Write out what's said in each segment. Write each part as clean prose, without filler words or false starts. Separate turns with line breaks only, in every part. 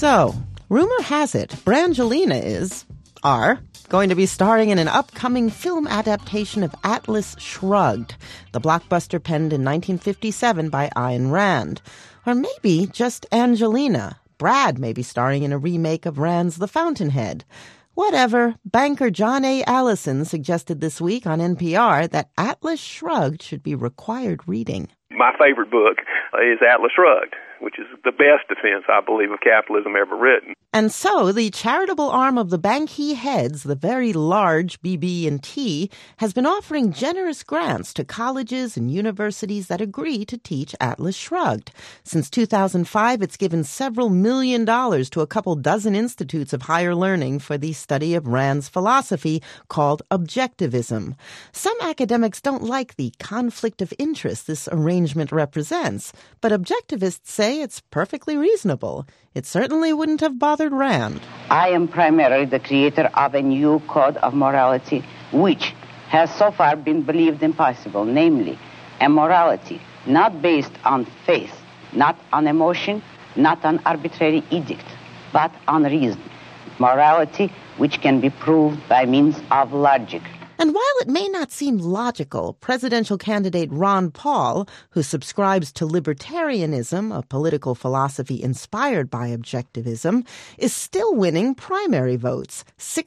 So, rumor has it, Brangelina are going to be starring in an upcoming film adaptation of Atlas Shrugged, the blockbuster penned in 1957 by Ayn Rand. Or maybe just Angelina. Brad may be starring in a remake of Rand's The Fountainhead. Whatever, banker John A. Allison suggested this week on NPR that Atlas Shrugged should be required reading.
My favorite book is Atlas Shrugged, which is the best defense, I believe, of capitalism ever written.
And so the charitable arm of the bank he heads, the very large BB&T, has been offering generous grants to colleges and universities that agree to teach Atlas Shrugged. Since 2005, it's given several $1 million to a couple dozen institutes of higher learning for the study of Rand's philosophy called objectivism. Some academics don't like the conflict of interest this arrangement represents, but objectivists say it's perfectly reasonable. It certainly wouldn't have bothered Rand.
I am primarily the creator of a new code of morality, which has so far been believed impossible, namely, a morality not based on faith, not on emotion, not on arbitrary edict, but on reason. Morality which can be proved by means of logic.
And while it may not seem logical, presidential candidate Ron Paul, who subscribes to libertarianism, a political philosophy inspired by objectivism, is still winning primary votes.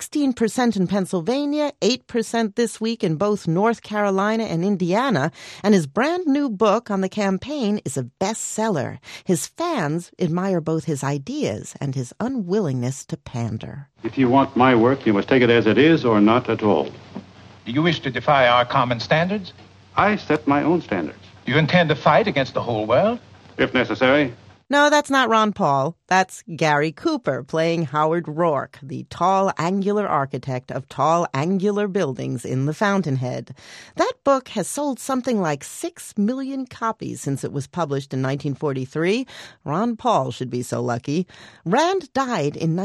16% in Pennsylvania, 8% this week in both North Carolina and Indiana, and his brand new book on the campaign is a bestseller. His fans admire both his ideas and his unwillingness to pander.
If you want my work, you must take it as it is or not at all.
Do you wish to defy our common standards?
I set my own standards.
Do you intend to fight against the whole world?
If necessary.
No, that's not Ron Paul. That's Gary Cooper playing Howard Rourke, the tall, angular architect of tall, angular buildings in The Fountainhead. That book has sold something like 6 million copies since it was published in 1943. Ron Paul should be so lucky. Rand died in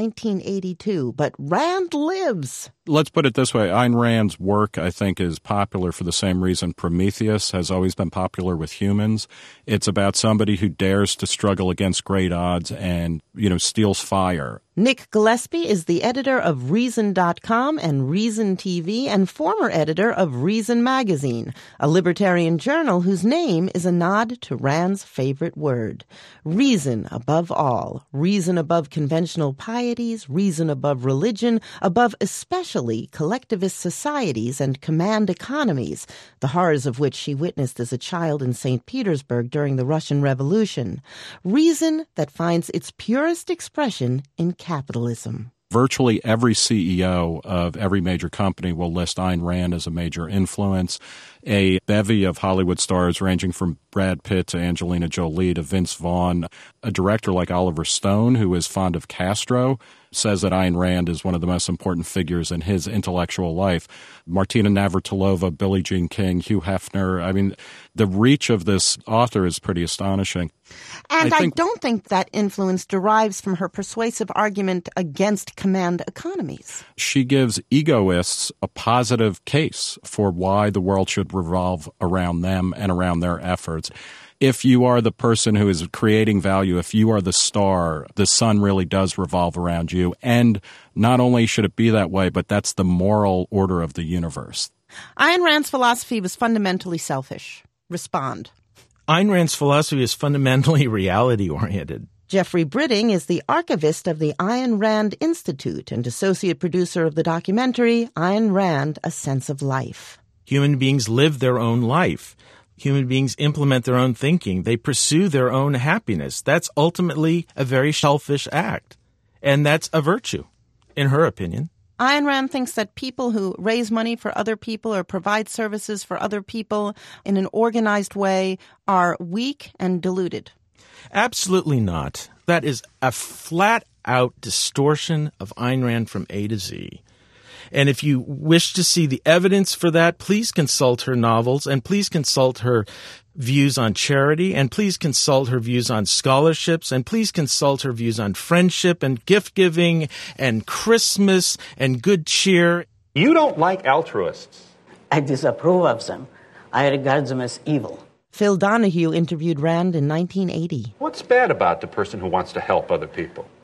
1982, but Rand lives.
Let's put it this way. Ayn Rand's work, I think, is popular for the same reason Prometheus has always been popular with humans. It's about somebody who dares to struggle against great odds and, steals fire.
Nick Gillespie is the editor of Reason.com and Reason TV and former editor of Reason Magazine, a libertarian journal whose name is a nod to Rand's favorite word. Reason above all. Reason above conventional pieties, reason above religion, above especially collectivist societies and command economies, the horrors of which she witnessed as a child in St. Petersburg during the Russian Revolution. Reason that finds its purest expression in capitalism.
Virtually every CEO of every major company will list Ayn Rand as a major influence. A bevy of Hollywood stars ranging from Brad Pitt to Angelina Jolie to Vince Vaughn. A director like Oliver Stone, who is fond of Castro, says that Ayn Rand is one of the most important figures in his intellectual life. Martina Navratilova, Billie Jean King, Hugh Hefner. I mean, the reach of this author is pretty astonishing.
And I don't think that influence derives from her persuasive argument against command economies.
She gives egoists a positive case for why the world should revolve around them and around their efforts. If you are the person who is creating value, if you are the star, the sun really does revolve around you. And not only should it be that way, but that's the moral order of the universe.
Ayn Rand's philosophy was fundamentally selfish. Respond.
Ayn Rand's philosophy is fundamentally reality-oriented.
Jeffrey Britting is the archivist of the Ayn Rand Institute and associate producer of the documentary Ayn Rand, A Sense of Life.
Human beings live their own life. Human beings implement their own thinking. They pursue their own happiness. That's ultimately a very selfish act. And that's a virtue, in her opinion.
Ayn Rand thinks that people who raise money for other people or provide services for other people in an organized way are weak and deluded.
Absolutely not. That is a flat-out distortion of Ayn Rand from A to Z. And if you wish to see the evidence for that, please consult her novels and please consult her views on charity and please consult her views on scholarships and please consult her views on friendship and gift-giving and Christmas and good cheer.
You don't like altruists.
I disapprove of them. I regard them as evil.
Phil Donahue interviewed Rand in 1980.
What's bad about the person who wants to help other people?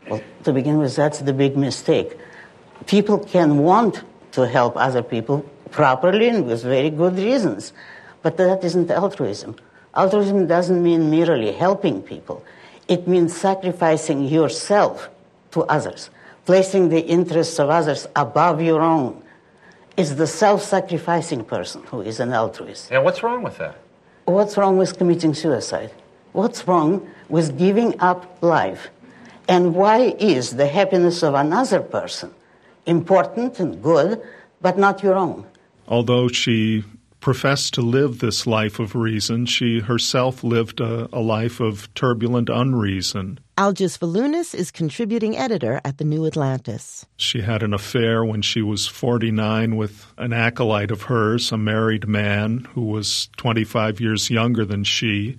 Well, to begin with, that's the big mistake. People can want to help other people properly and with very good reasons, but that isn't altruism. Altruism doesn't mean merely helping people. It means sacrificing yourself to others, placing the interests of others above your own. It's the self-sacrificing person who is an altruist.
And what's wrong with that?
What's wrong with committing suicide? What's wrong with giving up life? And why is the happiness of another person important and good, but not your own?
Although she professed to live this life of reason, she herself lived a life of turbulent unreason.
Algis Valunas is contributing editor at the New Atlantis.
She had an affair when she was 49 with an acolyte of hers, a married man who was 25 years younger than she.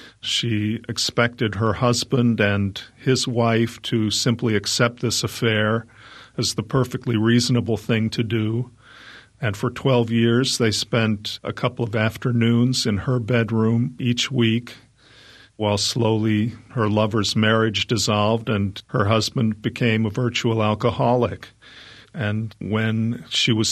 She expected her husband and his wife to simply accept this affair as the perfectly reasonable thing to do. And for 12 years, they spent a couple of afternoons in her bedroom each week, while slowly her lover's marriage dissolved and her husband became a virtual alcoholic. And when she was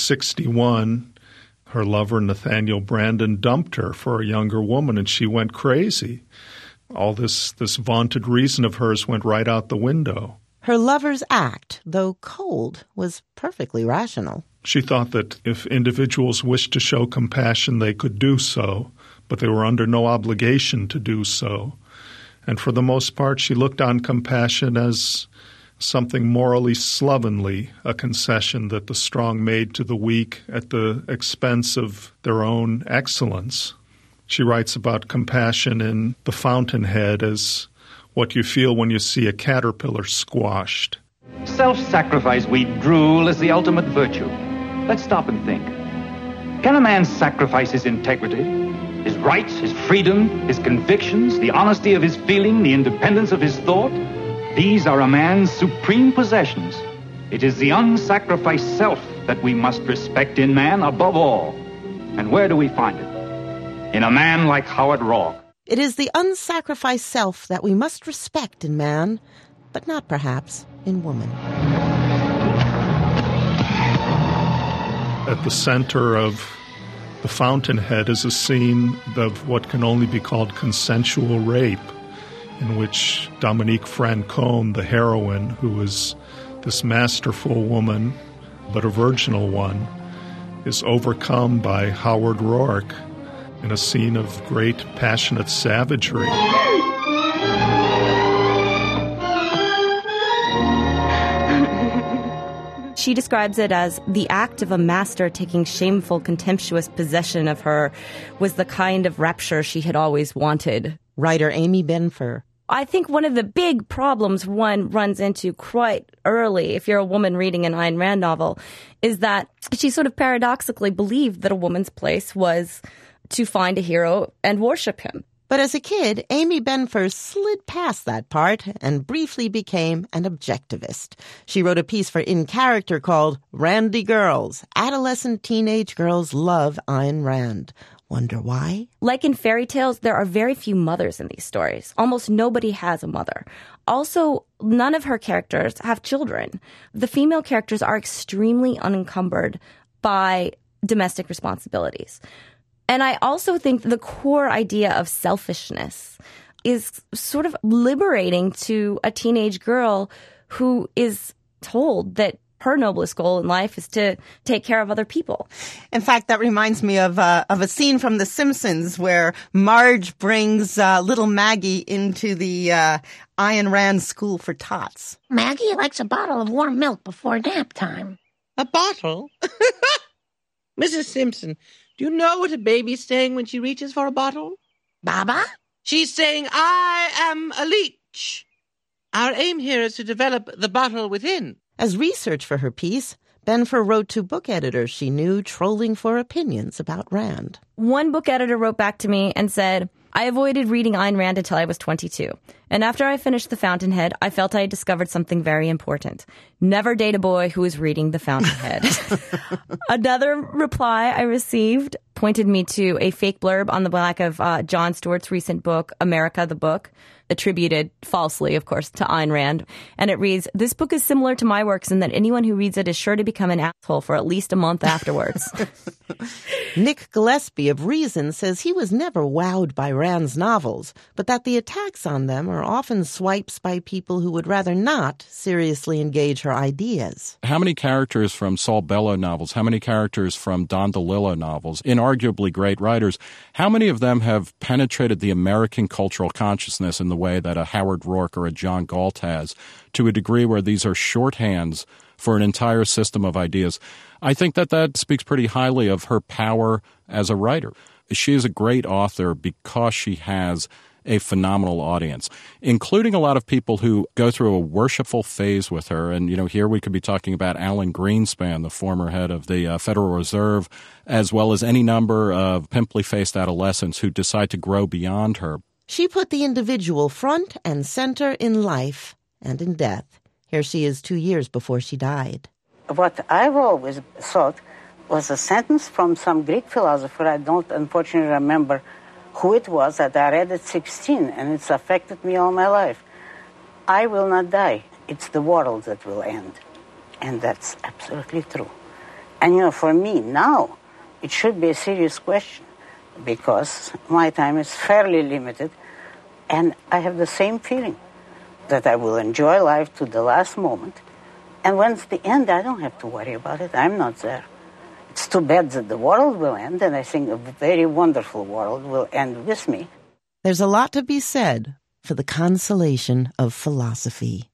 61, her lover, Nathaniel Brandon, dumped her for a younger woman, and she went crazy. All this vaunted reason of hers went right out the window.
Her lover's act, though cold, was perfectly rational.
She thought that if individuals wished to show compassion, they could do so, but they were under no obligation to do so. And for the most part, she looked on compassion as something morally slovenly, a concession that the strong made to the weak at the expense of their own excellence. She writes about compassion in The Fountainhead as what you feel when you see a caterpillar squashed.
Self-sacrifice, we drool, is the ultimate virtue. Let's stop and think. Can a man sacrifice his integrity, his rights, his freedom, his convictions, the honesty of his feeling, the independence of his thought? These are a man's supreme possessions. It is the unsacrificed self that we must respect in man above all. And where do we find it? In a man like Howard Roark.
It is the unsacrificed self that we must respect in man, but not perhaps in woman.
At the center of The Fountainhead is a scene of what can only be called consensual rape, in which Dominique Francoeur, the heroine, who is this masterful woman, but a virginal one, is overcome by Howard Roark in a scene of great passionate savagery.
She describes it as the act of a master taking shameful, contemptuous possession of her was the kind of rapture she had always wanted.
Writer Amy Benfer.
I think one of the big problems one runs into quite early, if you're a woman reading an Ayn Rand novel, is that she sort of paradoxically believed that a woman's place was to find a hero and worship him.
But as a kid, Amy Benfer slid past that part and briefly became an objectivist. She wrote a piece for In Character called Randy Girls. Adolescent teenage girls love Ayn Rand. Wonder why?
Like in fairy tales, there are very few mothers in these stories. Almost nobody has a mother. Also, none of her characters have children. The female characters are extremely unencumbered by domestic responsibilities. And I also think the core idea of selfishness is sort of liberating to a teenage girl who is told that her noblest goal in life is to take care of other people.
In fact, that reminds me of a scene from The Simpsons where Marge brings little Maggie into the Ayn Rand School for Tots.
Maggie likes a bottle of warm milk before nap time.
A bottle? Mrs. Simpson, do you know what a baby's saying when she reaches for a bottle?
Baba?
She's saying, I am a leech. Our aim here is to develop the bottle within.
As research for her piece, Benfer wrote to book editors she knew trolling for opinions about Rand.
One book editor wrote back to me and said, I avoided reading Ayn Rand until I was 22. And after I finished The Fountainhead, I felt I had discovered something very important. Never date a boy who is reading The Fountainhead. Another reply I received pointed me to a fake blurb on the back of Jon Stewart's recent book, America the Book, attributed falsely, of course, to Ayn Rand. And it reads, "This book is similar to my works in that anyone who reads it is sure to become an asshole for at least a month afterwards."
Nick Gillespie of Reason says he was never wowed by Rand's novels, but that the attacks on them are often swipes by people who would rather not seriously engage her ideas.
How many characters from Saul Bellow novels, how many characters from Don DeLillo novels, inarguably great writers, how many of them have penetrated the American cultural consciousness in the way that a Howard Rourke or a John Galt has, to a degree where these are shorthands for an entire system of ideas? I think that speaks pretty highly of her power as a writer. She is a great author because she has a phenomenal audience, including a lot of people who go through a worshipful phase with her. And, here we could be talking about Alan Greenspan, the former head of the Federal Reserve, as well as any number of pimply-faced adolescents who decide to grow beyond her.
She put the individual front and center in life and in death. Here she is 2 years before she died.
What I've always thought was a sentence from some Greek philosopher. I don't unfortunately remember who it was, that I read at 16, and it's affected me all my life. I will not die. It's the world that will end. And that's absolutely true. And, for me now, it should be a serious question, because my time is fairly limited, and I have the same feeling that I will enjoy life to the last moment. And when it's the end, I don't have to worry about it. I'm not there. It's too bad that the world will end, and I think a very wonderful world will end with me.
There's a lot to be said for the consolation of philosophy.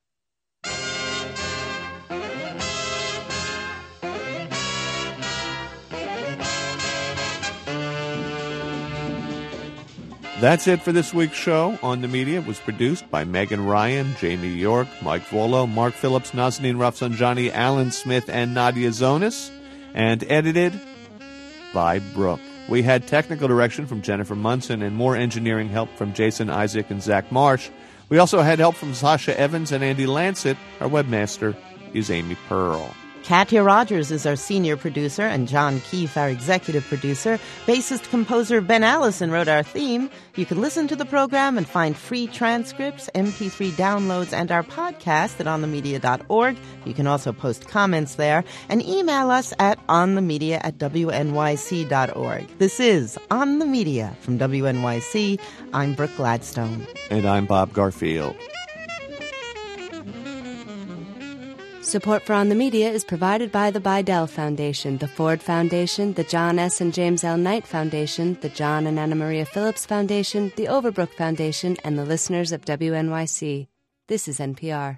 That's it for this week's show. On the Media was produced by Megan Ryan, Jamie York, Mike Volo, Mark Phillips, Nazanin Rafsanjani, Alan Smith, and Nadia Zonis, and edited by Brooke. We had technical direction from Jennifer Munson and more engineering help from Jason Isaac and Zach Marsh. We also had help from Sasha Evans and Andy Lancet. Our webmaster is Amy Pearl.
Katya Rogers is our senior producer, and John Keefe, our executive producer. Bassist-composer Ben Allison wrote our theme. You can listen to the program and find free transcripts, MP3 downloads, and our podcast at onthemedia.org. You can also post comments there, and email us at onthemedia@wnyc.org. This is On the Media from WNYC. I'm Brooke Gladstone.
And I'm Bob Garfield.
Support for On the Media is provided by the Bidell Foundation, the Ford Foundation, the John S. and James L. Knight Foundation, the John and Anna Maria Phillips Foundation, the Overbrook Foundation, and the listeners of WNYC. This is NPR.